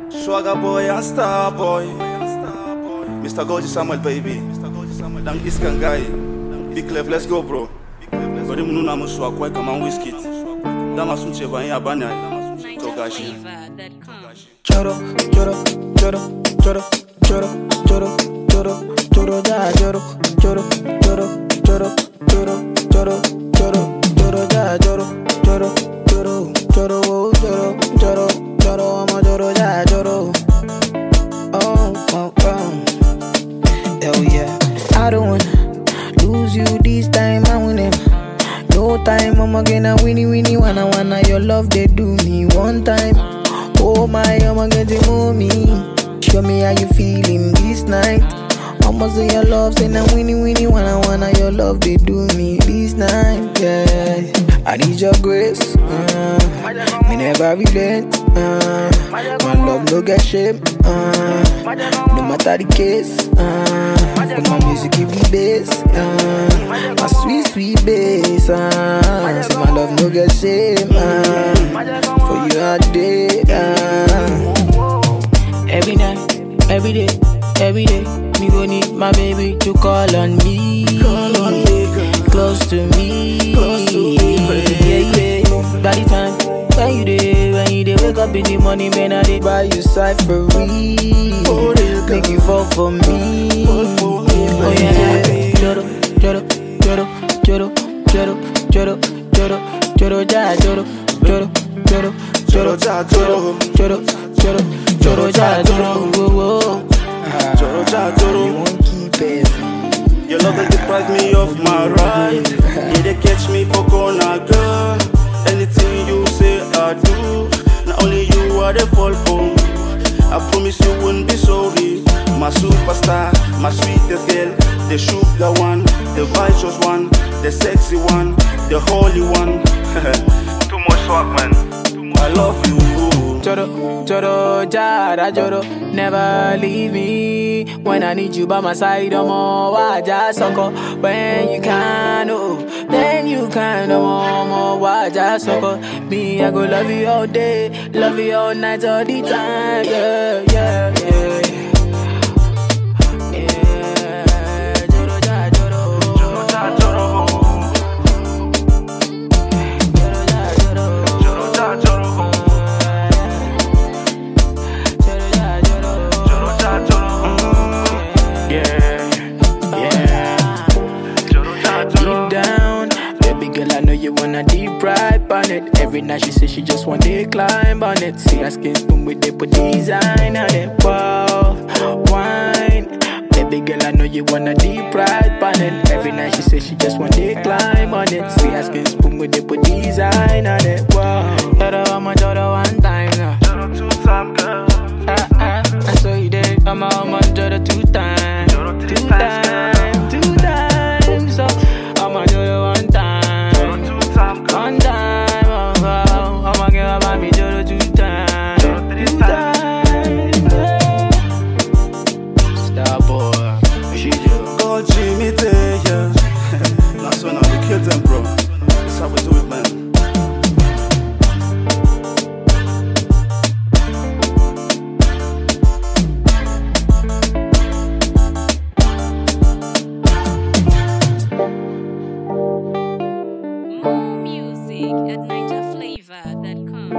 Swagger boy and star boy. Mr. Goldie Samuel baby. Dang Iskan guy. Big Clef, let's go bro. Gori munu na musu akwai kaman whiskey. Dama sun ce ban ya bani to gashi. Choro, choro, choro, choro, choro, choro, choro, choro, ja, choro, choro, choro, choro, choro, choro, choro, choro, ja, choro, choro, choro, choro, choro, choro, choro, I'm a choro, ja, choro. Oh, oh, oh. Hell yeah. I don't wanna lose you this time, I win it. No time, I'm gonna winnie, wanna your love, they do me one time. Oh my, I'ma get it mommy. Show me how you feeling this night. I'ma say your love, say now winnie, wanna your love, they do me this night, yeah. I need your grace, me never relent, my love no get shame, no matter the case, but my music give me bass, my sweet bass, say my love no get shame, for you all day, every night, every day, me gon' need my baby to call on me, close to me, yeah. By the time when you dey wake up in the morning, man, I dey buy you cyphery, make you fall for me. Oh yeah, choro, choro, choro, choro, choro, choro, choro, choro, ja, choro, choro, choro, choro, choro, choro, choro, choro, ja, choro, whoa. Choro, ja, choro. You won't keep it. Your love will deprive me of my right. Yeah, they catch me for corner, girl. Anything you say, I do. Not only you are the fall for. I promise you won't be sorry. My superstar, my sweetest girl, the sugar one, the righteous one, the sexy one, the holy one. Too much swag, man. I love you. Choro, choro, jara, choro, never leave me. When I need you by my side, I'm all waja soko. When you can, oh, then you can, I'm all waja soko. Me, I go love you all day, love you all night, all the time, yeah, yeah, yeah. You wanna deep ride on it. Every night she says she just want to climb on it. See her skin spoon with the put design on it. Wow, wine. Baby girl, I know you wanna deep ride on it. Every night she says she just want to climb on it. See her skin spoon with the put design on it. Wow, I'ma joro one time now. Joro two time, girl. I saw you there. I'ma joro two times. Two times. So I'ma joro one time. One time, I'ma give up on me joro two times. Star boy, she do. God, Jimmy, yeah. That's when I kill them, bro. That's how we do it, man. At NigerFlavor.com.